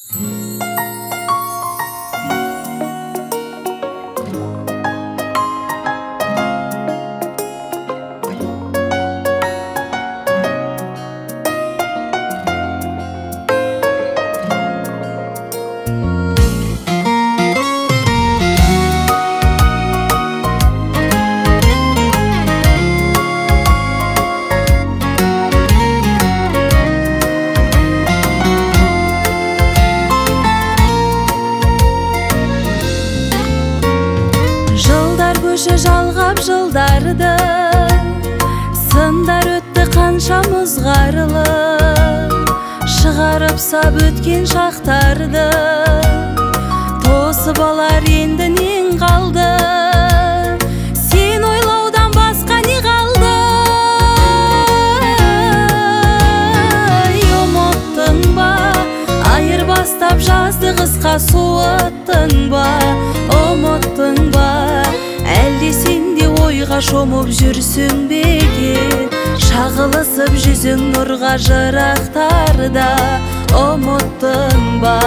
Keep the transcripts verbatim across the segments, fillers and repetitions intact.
Жалғап жылдарды, сындар өтті қанша мұзғарылы, шығарып сап өткен шақтарды, тосып алар енді нең қалды, сен ойлаудан басқа не қалды? Ұмыттың ба, айырбастап жазды қысқа суыттың ба? Ұмыттың ба, әлде сенде ойға шомып жүрсің бе екен? Шағылысып жүзің нұрға жырақтарда, ұмыттың ба?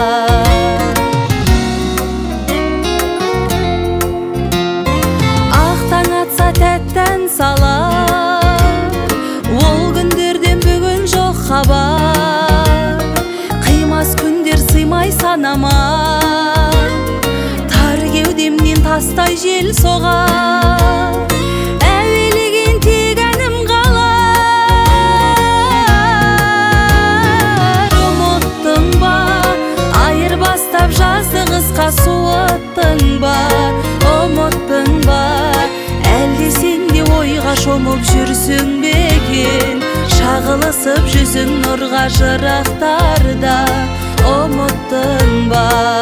Ақ таң атса тәттән салар, ол күндерден бүгін жоқ хабар. Қимас күндер сыймай санама, кеудемнен тастай жел соғар, әуелеген тек әнім қалар. Ұмыттың ба, айырбастап жазды қысқа суыттың ба? Ұмыттың ба, әлде сенде ойға шомып жүрсің бе екен? Шағылысып жүзің нұрға жырақтарда, ұмыттың ба?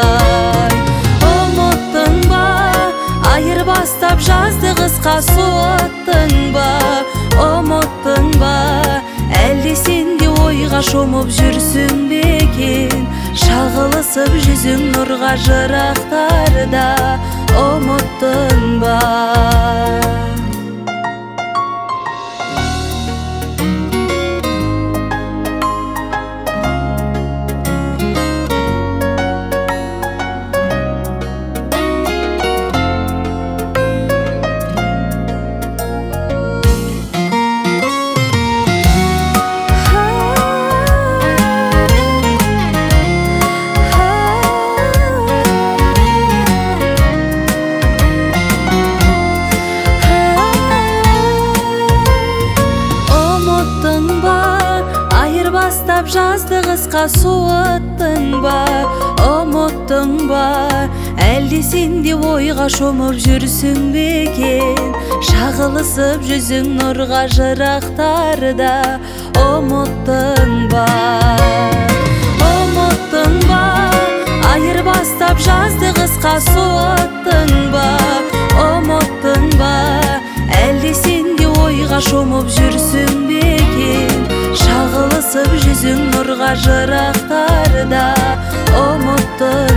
Айырбастап жазды қысқа суыттың ба? Ұмыттың ба, әлде сенде ойға шомып жүрсің бе екен? Шағылысып жүзің нұрға жырақтарда, ұмыттың ба? Айырбастап жазды қысқа суыттың ба? Ұмыттың ба, әлде сенде ойға шомып жүрсің бе екен? Шағылысып жүзің нұрға жырақтарда, ұмыттың ба? Ұмыттың ба, айырбастап жазды қысқа суыттың ба? Ұмыттың ба, әлде сенде ойға шомып жүрсің бе екен? Шағылысып жүзің нұрға жырақтарда, ұмыттың